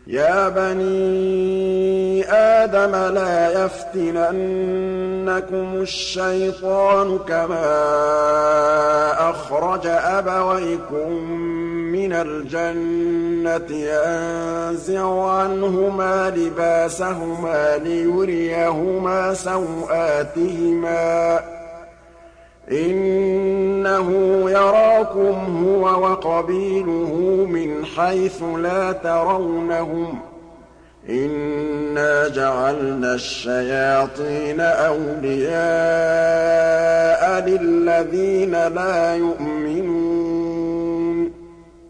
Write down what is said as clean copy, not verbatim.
يَا بَنِي آدَمَ لَا يَفْتِنَنَّكُمُ الشَّيْطَانُ كَمَا أَخْرَجَ أَبَوَيْكُم مِّنَ الْجَنَّةِ يَنزِعُ عَنْهُمَا لِبَاسَهُمَا لِيُرِيَهُمَا سَوْآتِهِمَا ۗ إِنَّهُ يَرَاكُمْ هُوَ وَقَبِيلُهُ مِنْ حَيْثُ لَا تَرَوْنَهُمْ ۗ إِنَّا جَعَلْنَا الشَّيَاطِينَ أَوْلِيَاءَ لِلَّذِينَ لَا يُؤْمِنُونَ